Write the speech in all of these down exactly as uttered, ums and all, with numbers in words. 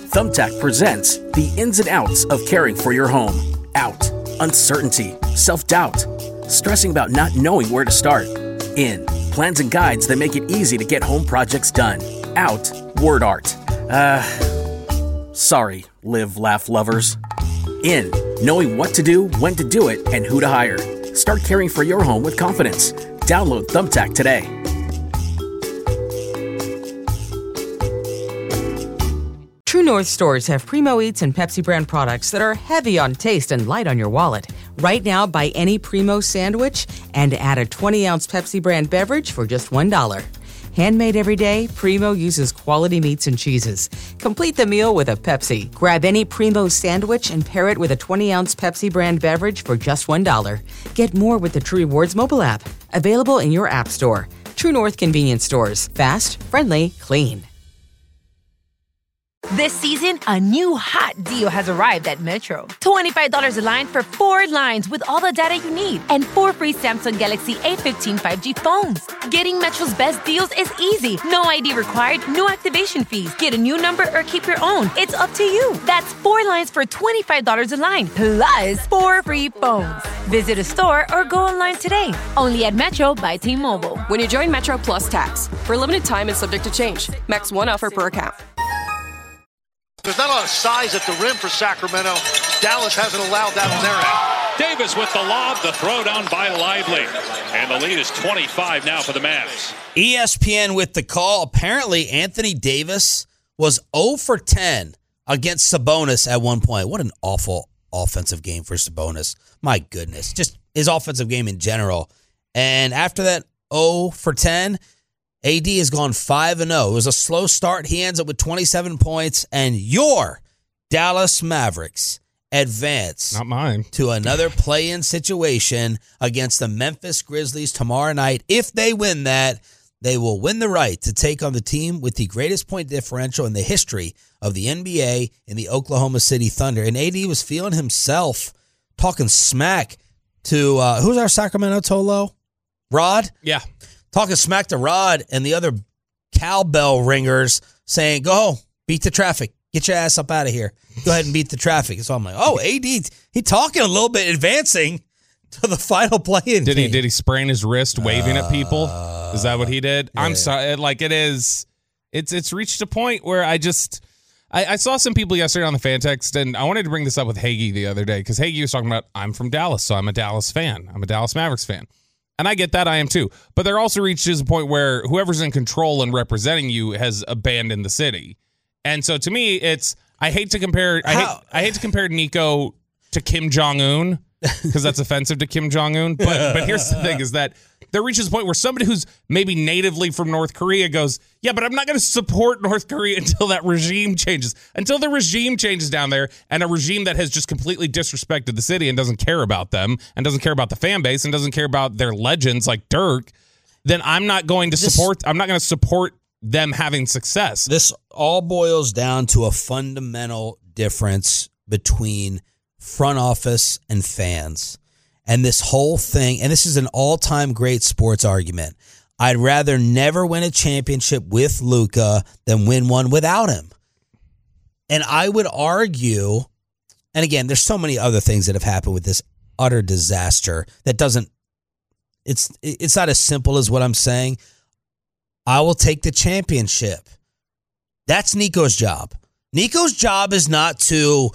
Thumbtack presents the ins and outs of caring for your home. Out, uncertainty, self-doubt, stressing about not knowing where to start. In, plans and guides that make it easy to get home projects done. Out, word art. Uh, sorry, live, laugh lovers. In, knowing what to do, when to do it, and who to hire. Start caring for your home with confidence. Download Thumbtack today. True North stores have Primo Eats and Pepsi brand products that are heavy on taste and light on your wallet. Right now, buy any Primo sandwich and add a twenty-ounce Pepsi brand beverage for just one dollar. Handmade every day, Primo uses quality meats and cheeses. Complete the meal with a Pepsi. Grab any Primo sandwich and pair it with a twenty-ounce Pepsi brand beverage for just one dollar. Get more with the True Rewards mobile app. Available in your app store. True North convenience stores. Fast, friendly, clean. This season, a new hot deal has arrived at Metro. twenty-five dollars a line for four lines with all the data you need and four free Samsung Galaxy A fifteen five G phones. Getting Metro's best deals is easy. No I D required, no activation fees. Get a new number or keep your own. It's up to you. That's four lines for twenty-five dollars a line, plus four free phones. Visit a store or go online today. Only at Metro by T-Mobile. When you join Metro Plus Tax. For a limited time and subject to change. Max one offer per account. There's not a lot of size at the rim for Sacramento. Dallas hasn't allowed that on their end. Davis with the lob, the throw down by Lively. And the lead is twenty-five now for the Mavs. E S P N with the call. Apparently, Anthony Davis was zero for ten against Sabonis at one point. What an awful offensive game for Sabonis. My goodness. Just his offensive game in general. And after that zero for ten, A D has gone five and oh. It was a slow start. He ends up with twenty-seven points, and your Dallas Mavericks advance Not mine. to another play-in situation against the Memphis Grizzlies tomorrow night. If they win that, they will win the right to take on the team with the greatest point differential in the history of the N B A in the Oklahoma City Thunder. And A D was feeling himself, talking smack to, uh, who's our Sacramento Tolo? Rod? Yeah. Talking smack to Rod and the other cowbell ringers saying, go, beat the traffic. Get your ass up out of here. Go ahead and beat the traffic. So I'm like, oh, A D, he talking a little bit, advancing to the final play-in Did game. he Did he sprain his wrist waving uh, at people? Is that what he did? Yeah. I'm sorry. Like, it is, it's it's reached a point where I just, I, I saw some people yesterday on the fan text, and I wanted to bring this up with Hagee the other day, because Hagee was talking about, I'm from Dallas, so I'm a Dallas fan. I'm a Dallas Mavericks fan. And I get that, I am too. But there also reaches a point where whoever's in control and representing you has abandoned the city. And so to me, it's I hate to compare I hate, I hate to compare Nico to Kim Jong-un, because that's offensive to Kim Jong-un. But but here's the thing, is that there reaches a point where somebody who's maybe natively from North Korea goes, yeah, but I'm not going to support North Korea until that regime changes. Until the regime changes down there, and a regime that has just completely disrespected the city and doesn't care about them and doesn't care about the fan base and doesn't care about their legends like Dirk, then I'm not going to support, I'm not going to support them having success. This all boils down to a fundamental difference between front office and fans. And this whole thing, and this is an all-time great sports argument. I'd rather never win a championship with Luka than win one without him. And I would argue, and again, there's so many other things that have happened with this utter disaster that doesn't, it's it's not as simple as what I'm saying. I will take the championship. That's Nico's job. Nico's job is not to,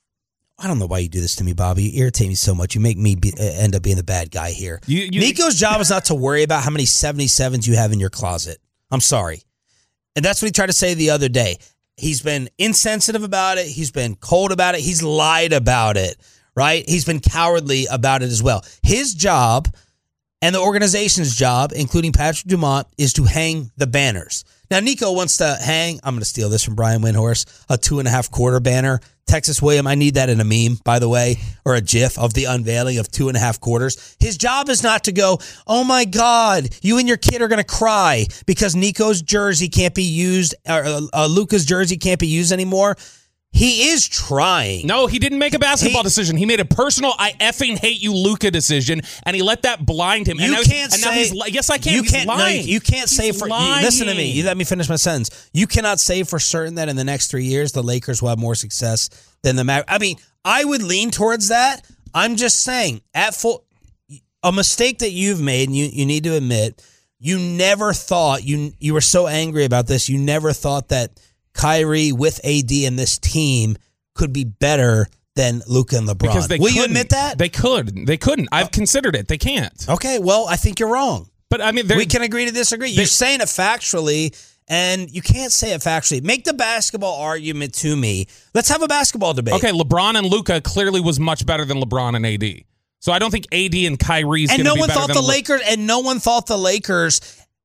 I don't know why you do this to me, Bobby. You irritate me so much. You make me be, uh, end up being the bad guy here. You, you, Nico's job is not to worry about how many seventy-sevens you have in your closet. I'm sorry. And that's what he tried to say the other day. He's been insensitive about it. He's been cold about it. He's lied about it, right? He's been cowardly about it as well. His job and the organization's job, including Patrick Dumont, is to hang the banners. Now, Nico wants to hang, I'm going to steal this from Brian Windhorst, a two and a half quarter banner. Texas William, I need that in a meme, by the way, or a GIF of the unveiling of two and a half quarters. His job is not to go, oh my God, you and your kid are going to cry because Nico's jersey can't be used, or uh, Luka's jersey can't be used anymore. He is trying. No, he didn't make a basketball he, decision. He made a personal, I effing hate you, Luka decision, and he let that blind him. You and now can't and say. Now he's, yes, I can. You he's can't. lying. No, you, you can't he's say for. You, listen to me. You let me finish my sentence. You cannot say for certain that in the next three years the Lakers will have more success than the Mavericks. I mean, I would lean towards that. I'm just saying, at full, a mistake that you've made, and you you need to admit, you never thought you you were so angry about this. You never thought that Kyrie with A D and this team could be better than Luka and LeBron. Because they Will couldn't. you admit that? They could. They couldn't. I've considered it. They can't. Okay, well, I think you're wrong. But I mean, we can agree to disagree. You're saying it factually, and you can't say it factually. Make the basketball argument to me. Let's have a basketball debate. Okay, LeBron and Luka clearly was much better than LeBron and A D. So I don't think A D and Kyrie's going to and no be one better thought than the Le- Lakers. And no one thought the Lakers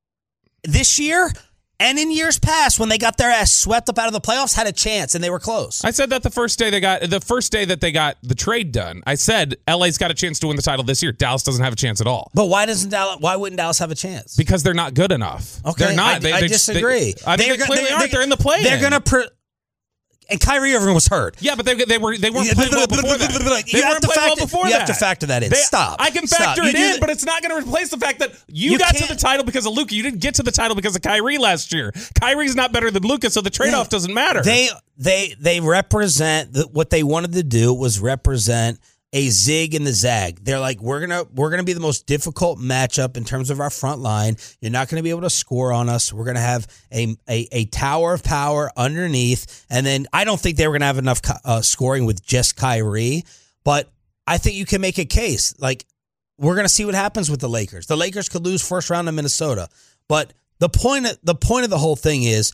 this year. And in years past, when they got their ass swept up out of the playoffs, had a chance, and they were close. I said that the first day they got the first day that they got the trade done. I said L A's got a chance to win the title this year. Dallas doesn't have a chance at all. But why doesn't Dallas? Why wouldn't Dallas have a chance? Because they're not good enough. Okay, they're not. I, they, I they disagree. They, I mean, they're they clearly they're, aren't. They're in the play. They're going to. Per- And Kyrie Irving was hurt. Yeah, but they they were they weren't playing well before that. They You have weren't to playing well factor- before you that. have to factor that in. They- Stop. I can Stop. factor You it do in, the- but it's not going to replace the fact that you, You got to can't- the title because of Luka. You didn't get to the title because of Kyrie last year. Kyrie's not better than Luka, so the trade-off Yeah. doesn't matter. They they they represent the, what they wanted to do was represent a zig and the zag. They're like, we're gonna we're gonna be the most difficult matchup in terms of our front line. You're not gonna be able to score on us. We're gonna have a a, a tower of power underneath, and then I don't think they were gonna have enough uh, scoring with just Kyrie, but I think you can make a case. Like, we're gonna see what happens with the Lakers. The Lakers could lose first round in Minnesota, but the point of, the point of the whole thing is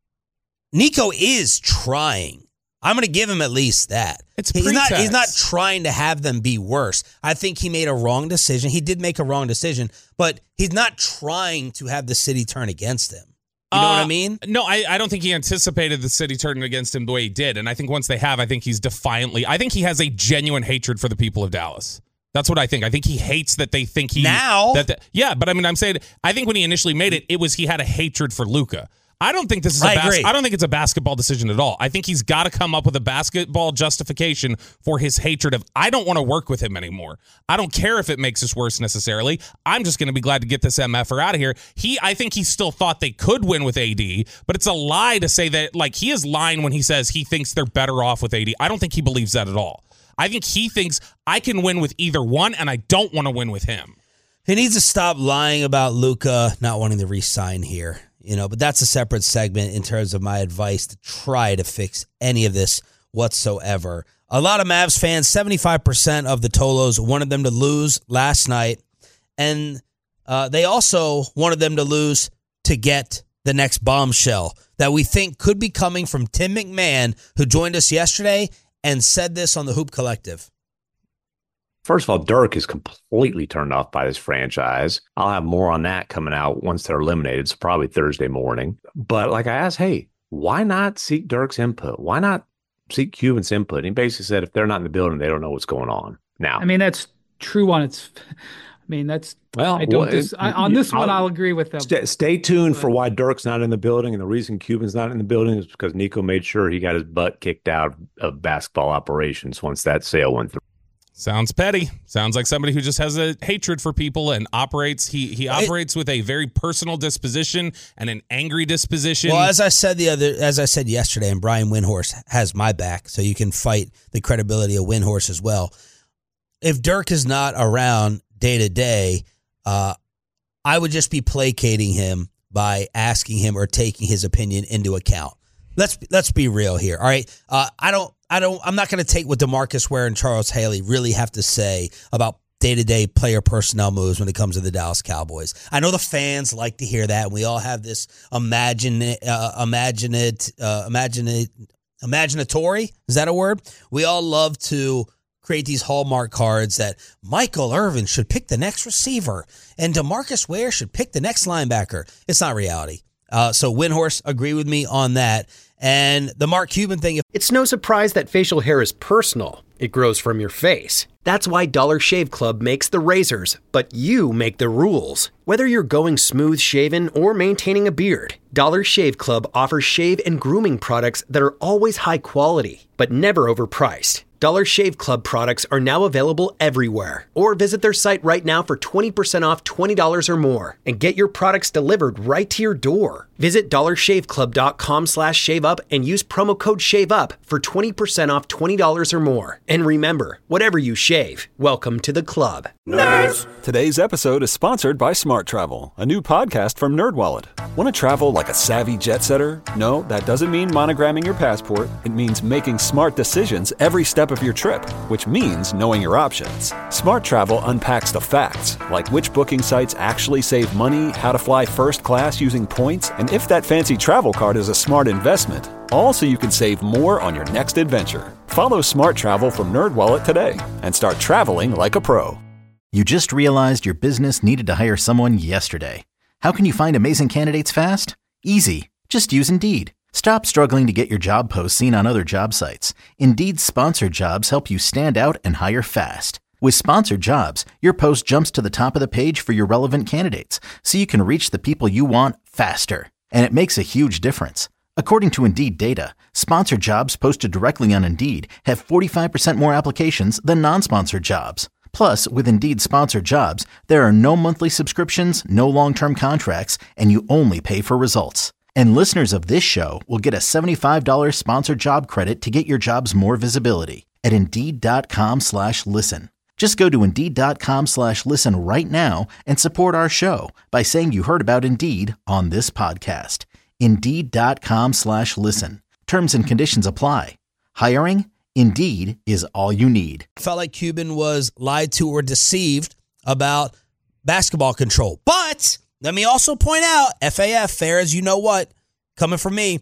Nico is trying. I'm going to give him at least that. It's he's not. pretext. He's not trying to have them be worse. I think he made a wrong decision. He did make a wrong decision, but he's not trying to have the city turn against him. You know Uh, what I mean? No, I, I don't think he anticipated the city turning against him the way he did. And I think once they have, I think he's defiantly, I think he has a genuine hatred for the people of Dallas. That's what I think. I think he hates that they think he Now? That the, yeah, but I mean, I'm saying, I think when he initially made it, it was he had a hatred for Luka. I don't think this is a I bas- agree. I don't think it's a basketball decision at all. I think he's got to come up with a basketball justification for his hatred of, I don't want to work with him anymore. I don't care if it makes us worse necessarily. I'm just going to be glad to get this M F R out of here. He, I think he still thought they could win with A D, but it's a lie to say that, like, he is lying when he says he thinks they're better off with A D. I don't think he believes that at all. I think he thinks I can win with either one, and I don't want to win with him. He needs to stop lying about Luka not wanting to re-sign here. You know, but that's a separate segment in terms of my advice to try to fix any of this whatsoever. A lot of Mavs fans, seventy-five percent of the Tolos wanted them to lose last night, and uh, they also wanted them to lose to get the next bombshell that we think could be coming from Tim McMahon, who joined us yesterday and said this on the Hoop Collective. First of all, Dirk is completely turned off by this franchise. I'll have more on that coming out once they're eliminated, so probably Thursday morning. But like I asked, hey, why not seek Dirk's input? Why not seek Cuban's input? And he basically said if they're not in the building, they don't know what's going on. Now, I mean, that's true on its – I mean, that's – well, I don't well, dis- it, I, on this I'll, one, I'll agree with them. Stay, stay tuned but, for why Dirk's not in the building. And the reason Cuban's not in the building is because Nico made sure he got his butt kicked out of basketball operations once that sale went through. Sounds petty. Sounds like somebody who just has a hatred for people and operates. He he operates with a very personal disposition and an angry disposition. Well, as I said the other, as I said yesterday, and Brian Windhorst has my back, so you can fight the credibility of Windhorst as well. If Dirk is not around day to day, uh, I would just be placating him by asking him or taking his opinion into account. Let's let's be real here. All right, uh, I don't. I don't. I'm not going to take what DeMarcus Ware and Charles Haley really have to say about day-to-day player personnel moves when it comes to the Dallas Cowboys. I know the fans like to hear that, and we all have this imagine, uh, imaginate, uh, imaginate, imaginatory. Is that a word? We all love to create these Hallmark cards that Michael Irvin should pick the next receiver and DeMarcus Ware should pick the next linebacker. It's not reality. Uh, so Windhorse, agree with me on that. And the Mark Cuban thing. It's no surprise that facial hair is personal. It grows from your face. That's why Dollar Shave Club makes the razors, but you make the rules. Whether you're going smooth shaven or maintaining a beard, Dollar Shave Club offers shave and grooming products that are always high quality, but never overpriced. Dollar Shave Club products are now available everywhere. Or visit their site right now for twenty percent off twenty dollars or more and get your products delivered right to your door. Visit dollarshaveclub.com slash shave up and use promo code SHAVEUP for twenty percent off twenty dollars or more. And remember, whatever you shave, welcome to the club. Nerds! Today's episode is sponsored by Smart Travel, a new podcast from NerdWallet. Want to travel like a savvy jet setter? No, that doesn't mean monogramming your passport. It means making smart decisions every step of your trip, which means knowing your options. Smart Travel unpacks the facts, like which booking sites actually save money, how to fly first class using points, and if that fancy travel card is a smart investment. All so you can save more on your next adventure. Follow Smart Travel from NerdWallet today and start traveling like a pro. You just realized your business needed to hire someone yesterday. How can you find amazing candidates fast? Easy. Just use Indeed. Stop struggling to get your job posts seen on other job sites. Indeed's sponsored jobs help you stand out and hire fast. With sponsored jobs, your post jumps to the top of the page for your relevant candidates, so you can reach the people you want faster. And it makes a huge difference. According to Indeed data, sponsored jobs posted directly on Indeed have forty-five percent more applications than non-sponsored jobs. Plus, with Indeed sponsored jobs, there are no monthly subscriptions, no long-term contracts, and you only pay for results. And listeners of this show will get a seventy-five dollars sponsored job credit to get your jobs more visibility at Indeed.com slash listen. Just go to Indeed.com slash listen right now and support our show by saying you heard about Indeed on this podcast. Indeed.com slash listen. Terms and conditions apply. Hiring? Indeed is all you need. Felt like Cuban was lied to or deceived about basketball control. But let me also point out, F A F, fair as you know what, coming from me,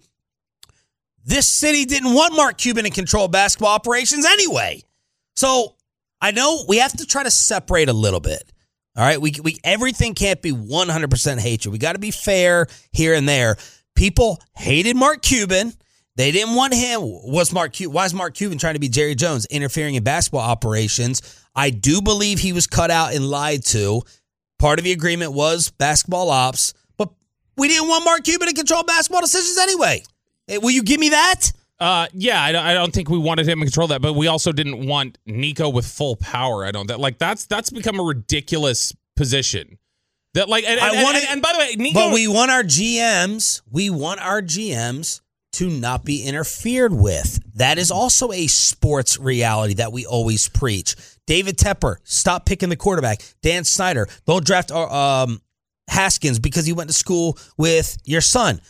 this city didn't want Mark Cuban in control of basketball operations anyway. So I know we have to try to separate a little bit. All right, we we everything can't be one hundred percent hatred. We got to be fair here and there. People hated Mark Cuban. They didn't want him. Was Mark Cuban? Why is Mark Cuban trying to be Jerry Jones, interfering in basketball operations? I do believe he was cut out and lied to. Part of the agreement was basketball ops, but we didn't want Mark Cuban to control basketball decisions anyway. Hey, will you give me that? Uh, yeah, I, I don't think we wanted him to control that, but we also didn't want Nico with full power. I don't that like that's that's become a ridiculous position. That like, and, and, I wanted, and, and by the way, Nico, but we want our G Ms. We want our G Ms to not be interfered with. That is also a sports reality that we always preach. David Tepper, stop picking the quarterback. Dan Snyder, don't draft um, Haskins because he went to school with your son.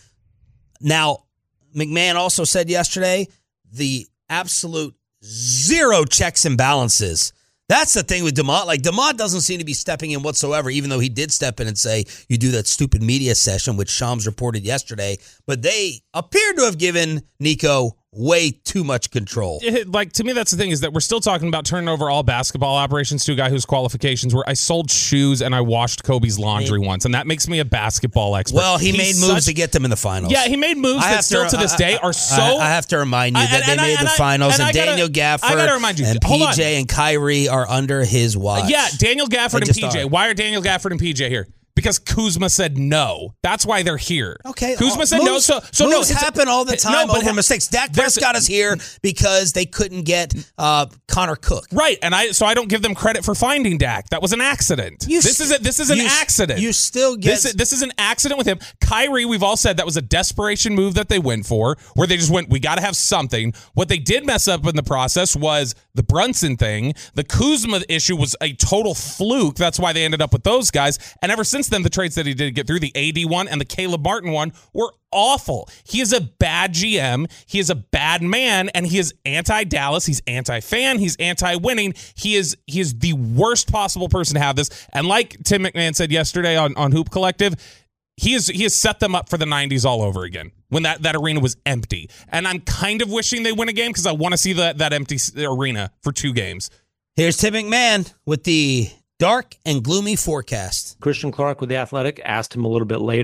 Now, McMahon also said yesterday the absolute zero checks and balances. That's the thing with DeMont. Like, DeMont doesn't seem to be stepping in whatsoever, even though he did step in and say, you do that stupid media session, which Shams reported yesterday. But they appear to have given Nico way too much control. It, like, to me, that's the thing, is that we're still talking about turning over all basketball operations to a guy whose qualifications were, I sold shoes and I washed Kobe's laundry I mean, once, and that makes me a basketball expert. Well, he He's made moves such, to get them in the finals. Yeah, he made moves that still to, to this day are so... I, I have to remind you I, that and, they and made I, the finals, and, and Daniel gotta, Gafford you, and P J and Kyrie are under his watch. Uh, yeah, Daniel Gafford and P J. Are. Why are Daniel Gafford and P J here? Because Kuzma said no. That's why they're here. Okay. Kuzma uh, said moves, no. So, so moves no, happen all the time no, but over mistakes. Dak Prescott is here because they couldn't get uh, Connor Cook. Right, and I so I don't give them credit for finding Dak. That was an accident. You this st- is a, this is an you, accident. You still get this. This is an accident with him. Kyrie, we've all said that was a desperation move that they went for, where they just went, we got to have something. What they did mess up in the process was the Brunson thing. The Kuzma issue was a total fluke. That's why they ended up with those guys. And ever since then, the trades that he did get through, the A D one and the Caleb Martin one, were awful. He is a bad G M. He is a bad man, and he is anti-Dallas. He's anti-fan. He's anti-winning. He is he is the worst possible person to have this. And like Tim McMahon said yesterday on, on Hoop Collective, he is he has set them up for the nineties all over again, when that, that arena was empty. And I'm kind of wishing they win a game because I want to see that, that empty arena for two games. Here's Tim McMahon with the dark and gloomy forecast. Christian Clark with The Athletic asked him a little bit later,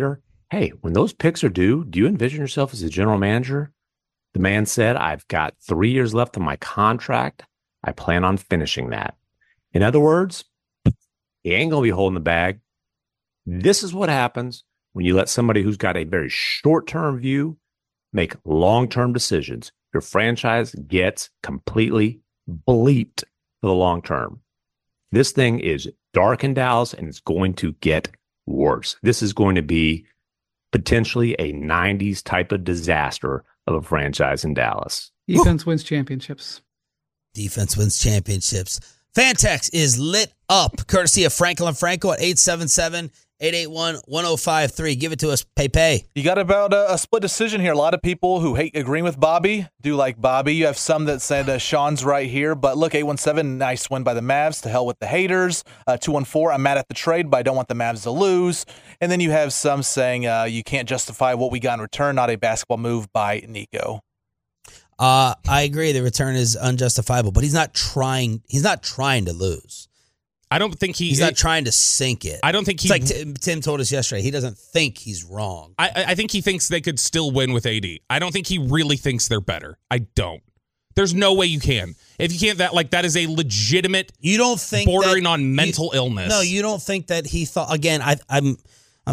hey, when those picks are due, do you envision yourself as a general manager? The man said, I've got three years left on my contract. I plan on finishing that. In other words, he ain't going to be holding the bag. This is what happens when you let somebody who's got a very short-term view make long-term decisions. Your franchise gets completely bleeped for the long term. This thing is dark in Dallas, and it's going to get worse. This is going to be potentially a nineties type of disaster of a franchise in Dallas. Defense wins championships. Defense wins championships. Fantex is lit up, courtesy of Franklin Franco at eight seven seven, eight eight one, one oh five three. Give it to us, Pay Pay. You got about a, a split decision here. A lot of people who hate agreeing with Bobby do like Bobby. You have some that said uh, Sean's right here. But look, eight one seven, nice win by the Mavs. To hell with the haters. Uh, two one four, I'm mad at the trade, but I don't want the Mavs to lose. And then you have some saying uh, you can't justify what we got in return, not a basketball move by Nico. Uh, I agree. The return is unjustifiable, but he's not trying. He's not trying to lose. I don't think he, he's not trying to sink it. I don't think he. It's like Tim, Tim told us yesterday. He doesn't think he's wrong. I, I think he thinks they could still win with A D. I don't think he really thinks they're better. I don't. There's no way you can. If you can't, that like that is a legitimate. You don't think bordering that, on mental you, illness? No, you don't think that he thought. Again, I, I'm. I'm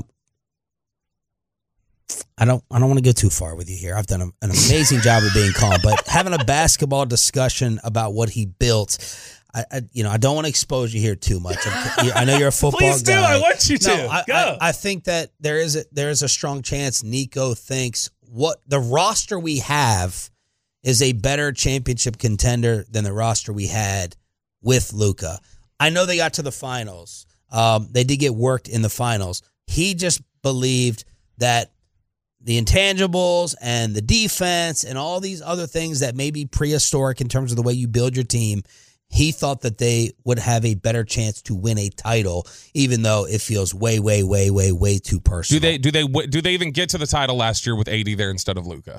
I don't. I don't want to go too far with you here. I've done a, an amazing job of being calm, but having a basketball discussion about what he built. I, I, you know, I don't want to expose you here too much. I'm, I know you're a football Please do. guy. I want you to. No, I, Go. I, I think that there is a, there is a strong chance Nico thinks what the roster we have is a better championship contender than the roster we had with Luka. I know they got to the finals. Um, they did get worked in the finals. He just believed that the intangibles and the defense and all these other things that may be prehistoric in terms of the way you build your team, he thought that they would have a better chance to win a title, even though it feels way, way, way, way, way too personal. Do they do they do they even get to the title last year with A D there instead of Luka?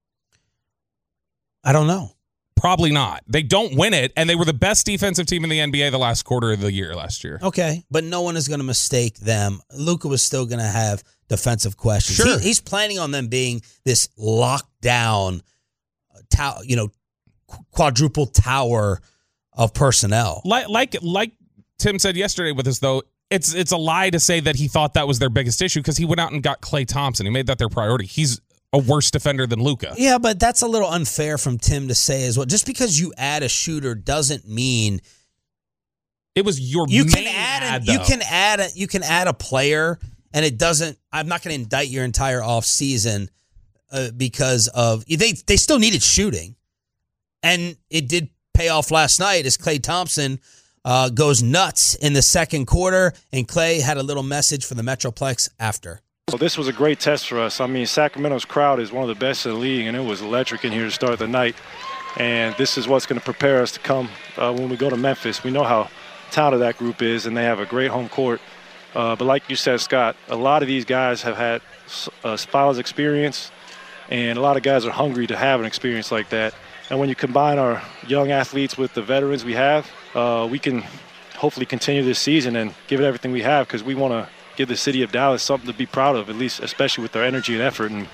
I don't know. Probably not. They don't win it, and they were the best defensive team in the N B A the last quarter of the year last year. Okay, but no one is going to mistake them. Luka was still going to have defensive questions. Sure. He, he's planning on them being this lockdown, tower, you know, quadruple tower of personnel. Like like like Tim said yesterday with us, though, it's it's a lie to say that he thought that was their biggest issue because he went out and got Klay Thompson. He made that their priority. He's a worse defender than Luka. Yeah, but that's a little unfair from Tim to say as well. Just because you add a shooter doesn't mean it was your you main can add ad, a, you though. can add a, you can add a player and it doesn't. I'm not going to indict your entire offseason uh, because of they they still needed shooting, and it did pay off last night as Klay Thompson uh, goes nuts in the second quarter, and Klay had a little message for the Metroplex after. Well, this was a great test for us. I mean, Sacramento's crowd is one of the best in the league, and it was electric in here to start the night. And this is what's going to prepare us to come uh, when we go to Memphis. We know how talented that group is, and they have a great home court. Uh, but like you said, Scott, a lot of these guys have had uh, finals experience, and a lot of guys are hungry to have an experience like that. And when you combine our young athletes with the veterans we have, uh, we can hopefully continue this season and give it everything we have because we want to give the city of Dallas something to be proud of, at least especially with their energy and effort. And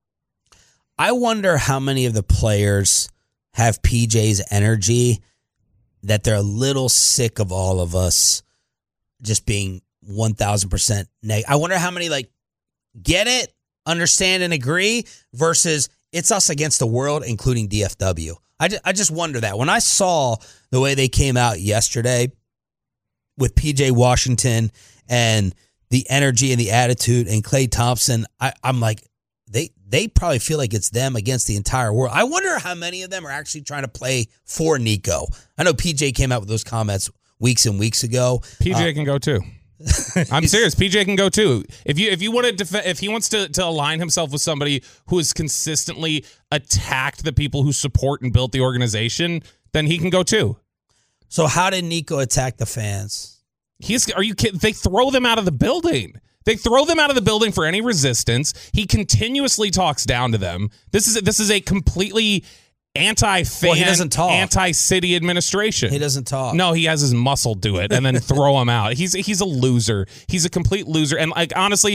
I wonder how many of the players have P J's energy that they're a little sick of all of us just being one thousand percent negative. I wonder how many like get it, understand, and agree versus it's us against the world, including D F W. I just, I just wonder that. When I saw the way they came out yesterday with P J Washington and the energy and the attitude and Klay Thompson, I, I'm like, they they probably feel like it's them against the entire world. I wonder how many of them are actually trying to play for Nico. I know P J came out with those comments weeks and weeks ago. P J uh, can go too. I'm serious. P J can go too. If you if you want to def- if he wants to to align himself with somebody who has consistently attacked the people who support and built the organization, then he can go too. So how did Nico attack the fans? He's are you kidding? They throw them out of the building. They throw them out of the building for any resistance. He continuously talks down to them. This is this is a completely anti-fan, well, he doesn't talk. Anti-city administration. He doesn't talk. No, he has his muscle do it and then throw him out. He's he's a loser. He's a complete loser. And like honestly,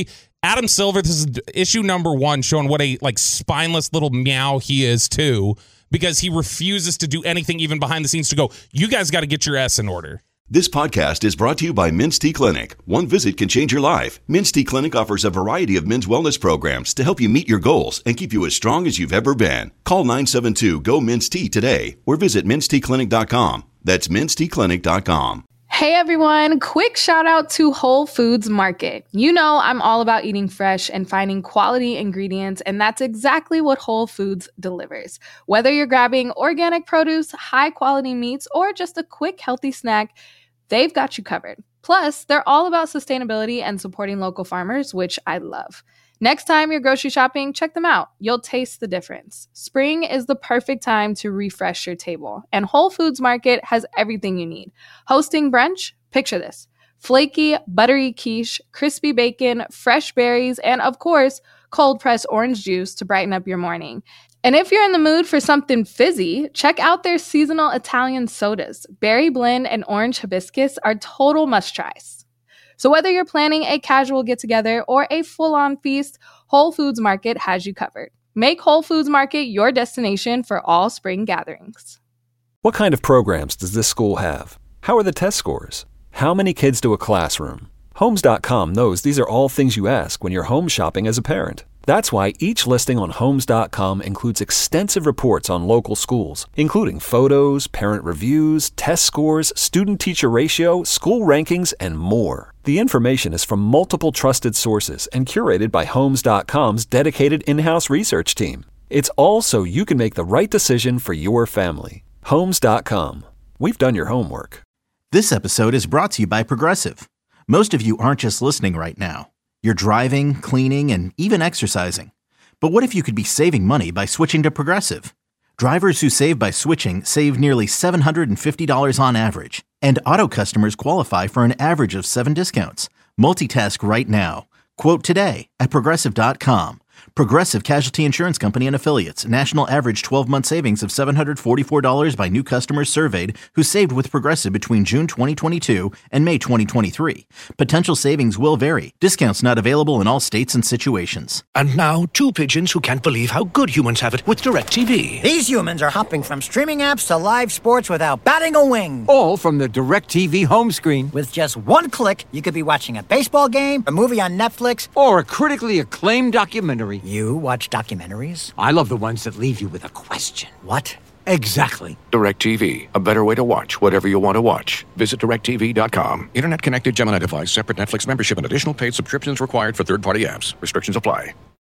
Adam Silver, this is issue number one, showing what a like spineless little meow he is too, because he refuses to do anything even behind the scenes to go, you guys got to get your S in order. This podcast is brought to you by Men's T Clinic. One visit can change your life. Men's T Clinic offers a variety of men's wellness programs to help you meet your goals and keep you as strong as you've ever been. Call nine seven two, G O, Men's T today or visit mens t clinic dot com. That's mens t clinic dot com. Hey everyone, quick shout out to Whole Foods Market. You know I'm all about eating fresh and finding quality ingredients, and that's exactly what Whole Foods delivers. Whether you're grabbing organic produce, high quality meats, or just a quick healthy snack, they've got you covered. Plus, they're all about sustainability and supporting local farmers, which I love. Next time you're grocery shopping, check them out. You'll taste the difference. Spring is the perfect time to refresh your table, and Whole Foods Market has everything you need. Hosting brunch? Picture this. Flaky, buttery quiche, crispy bacon, fresh berries, and of course, cold-pressed orange juice to brighten up your morning. And if you're in the mood for something fizzy, check out their seasonal Italian sodas. Berry blend and orange hibiscus are total must-tries. So whether you're planning a casual get-together or a full-on feast, Whole Foods Market has you covered. Make Whole Foods Market your destination for all spring gatherings. What kind of programs does this school have? How are the test scores? How many kids do a classroom? Homes dot com knows these are all things you ask when you're home shopping as a parent. That's why each listing on Homes dot com includes extensive reports on local schools, including photos, parent reviews, test scores, student-teacher ratio, school rankings, and more. The information is from multiple trusted sources and curated by Homes dot com's dedicated in-house research team. It's all so you can make the right decision for your family. Homes dot com. We've done your homework. This episode is brought to you by Progressive. Most of you aren't just listening right now. You're driving, cleaning, and even exercising. But what if you could be saving money by switching to Progressive? Drivers who save by switching save nearly seven hundred fifty dollars on average. And auto customers qualify for an average of seven discounts. Multitask right now. Quote today at Progressive dot com. Progressive Casualty Insurance Company and Affiliates. National average twelve-month savings of seven hundred forty-four dollars by new customers surveyed who saved with Progressive between June twenty twenty-two and May twenty twenty-three. Potential savings will vary. Discounts not available in all states and situations. And now, two pigeons who can't believe how good humans have it with DirecTV. These humans are hopping from streaming apps to live sports without batting a wing. All from the DirecTV home screen. With just one click, you could be watching a baseball game, a movie on Netflix, or a critically acclaimed documentary. You watch documentaries? I love the ones that leave you with a question. What? Exactly. DirecTV. A better way to watch whatever you want to watch. Visit direct T V dot com. Internet connected Gemini device, separate Netflix membership, and additional paid subscriptions required for third-party apps. Restrictions apply.